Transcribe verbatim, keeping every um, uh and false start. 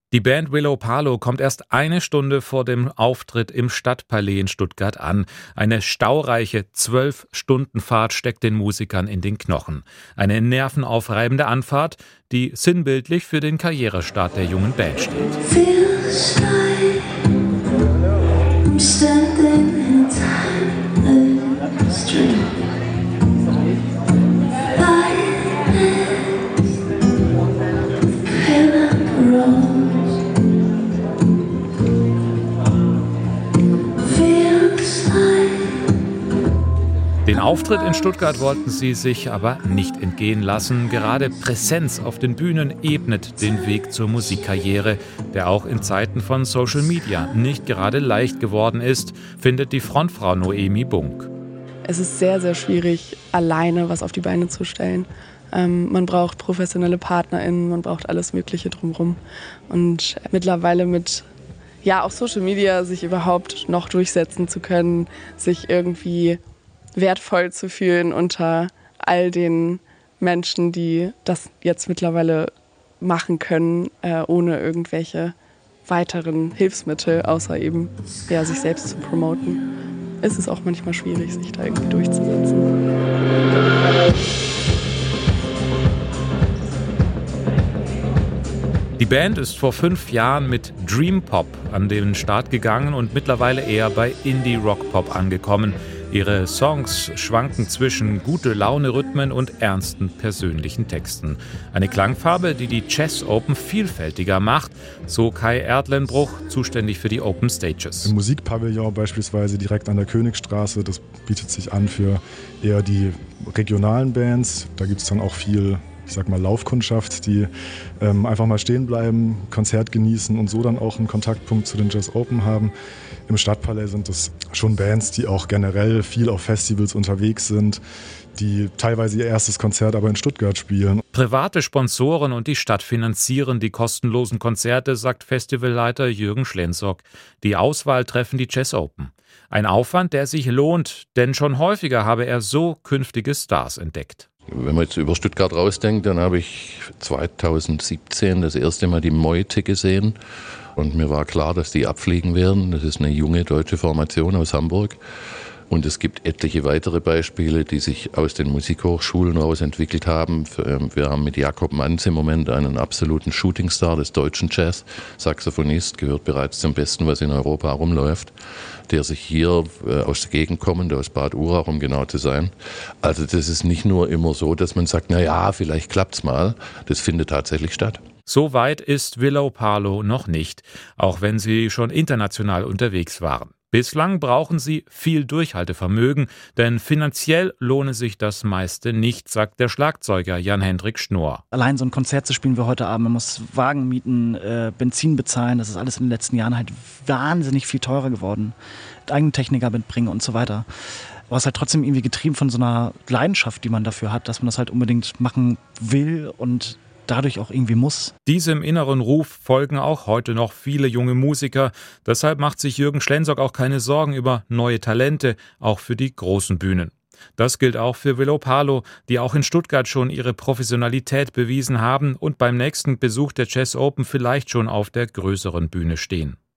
Die Band Willow Palo kommt erst eine Stunde vor dem Auftritt im Stadtpalais in Stuttgart an. Eine staureiche zwölf-Stunden-Fahrt steckt den Musikern in den Knochen. Eine nervenaufreibende Anfahrt, die sinnbildlich für den Karrierestart der jungen Band steht. Feels like I'm standing in a timeless dream. Den Auftritt in Stuttgart wollten sie sich aber nicht entgehen lassen. Gerade Präsenz auf den Bühnen ebnet den Weg zur Musikkarriere, der auch in Zeiten von Social Media nicht gerade leicht geworden ist, findet die Frontfrau Noemi Bunk. Es ist sehr, sehr schwierig, alleine was auf die Beine zu stellen. Ähm, man braucht professionelle PartnerInnen, man braucht alles Mögliche drumherum. Und mittlerweile mit ja, auch Social Media sich überhaupt noch durchsetzen zu können, sich irgendwie wertvoll zu fühlen unter all den Menschen, die das jetzt mittlerweile machen können, äh, ohne irgendwelche weiteren Hilfsmittel, außer eben ja, sich selbst zu promoten. Ist es auch manchmal schwierig, sich da irgendwie durchzusetzen. Die Band ist vor fünf Jahren mit Dream Pop an den Start gegangen und mittlerweile eher bei Indie-Rock-Pop angekommen. Ihre Songs schwanken zwischen Gute-Laune-Rhythmen und ernsten persönlichen Texten. Eine Klangfarbe, die die Jazz Open vielfältiger macht, so Kai Erdlenbruch, zuständig für die Open Stages. Im Musikpavillon beispielsweise direkt an der Königstraße, das bietet sich an für eher die regionalen Bands. Da gibt es dann auch viel, ich sag mal, Laufkundschaft, die ähm, einfach mal stehen bleiben, Konzert genießen und so dann auch einen Kontaktpunkt zu den Jazz Open haben. Im Stadtpalais sind es schon Bands, die auch generell viel auf Festivals unterwegs sind, die teilweise ihr erstes Konzert aber in Stuttgart spielen. Private Sponsoren und die Stadt finanzieren die kostenlosen Konzerte, sagt Festivalleiter Jürgen Schlenzock. Die Auswahl treffen die Jazz Open. Ein Aufwand, der sich lohnt, denn schon häufiger habe er so künftige Stars entdeckt. Wenn man jetzt über Stuttgart rausdenkt, dann habe ich zweitausendsiebzehn das erste Mal die Meute gesehen. Und mir war klar, dass die abfliegen werden. Das ist eine junge deutsche Formation aus Hamburg. Und es gibt etliche weitere Beispiele, die sich aus den Musikhochschulen heraus entwickelt haben. Wir haben mit Jakob Manz im Moment einen absoluten Shootingstar des deutschen Jazz. Saxophonist, gehört bereits zum Besten, was in Europa rumläuft, der sich hier aus der Gegend kommend, aus Bad Urach, um genau zu sein. Also das ist nicht nur immer so, dass man sagt, na ja, vielleicht klappt's mal. Das findet tatsächlich statt. So weit ist Willow Palo noch nicht, auch wenn sie schon international unterwegs waren. Bislang brauchen sie viel Durchhaltevermögen, denn finanziell lohne sich das meiste nicht, sagt der Schlagzeuger Jan-Hendrik Schnorr. Allein so ein Konzert zu spielen wie heute Abend, man muss Wagen mieten, äh, Benzin bezahlen, das ist alles in den letzten Jahren halt wahnsinnig viel teurer geworden. Eigene Techniker mitbringen und so weiter. Aber es ist halt trotzdem irgendwie getrieben von so einer Leidenschaft, die man dafür hat, dass man das halt unbedingt machen will und dadurch auch irgendwie muss. Diesem inneren Ruf folgen auch heute noch viele junge Musiker. Deshalb macht sich Jürgen Schlenzock auch keine Sorgen über neue Talente, auch für die großen Bühnen. Das gilt auch für Willow Palo, die auch in Stuttgart schon ihre Professionalität bewiesen haben und beim nächsten Besuch der Jazz Open vielleicht schon auf der größeren Bühne stehen.